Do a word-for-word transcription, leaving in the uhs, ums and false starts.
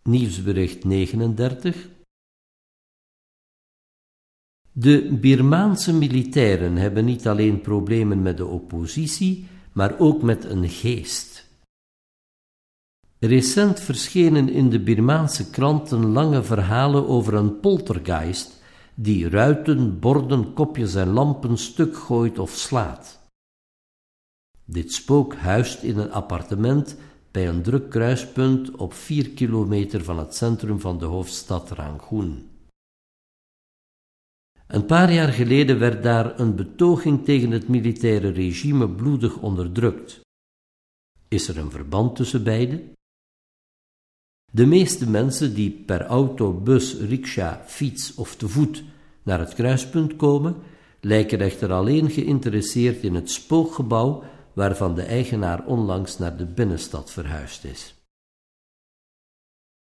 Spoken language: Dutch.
Nieuwsbericht negenendertig. De Birmaanse militairen hebben niet alleen problemen met de oppositie, maar ook met een geest. Recent verschenen in de Birmaanse kranten lange verhalen over een poltergeist die ruiten, borden, kopjes en lampen stuk gooit of slaat. Dit spook huist in een appartement bij een druk kruispunt op vier kilometer van het centrum van de hoofdstad Rangoon. Een paar jaar geleden werd daar een betoging tegen het militaire regime bloedig onderdrukt. Is er een verband tussen beide? De meeste mensen die per auto, bus, riksja, fiets of te voet naar het kruispunt komen, lijken echter alleen geïnteresseerd in het spookgebouw waarvan de eigenaar onlangs naar de binnenstad verhuisd is.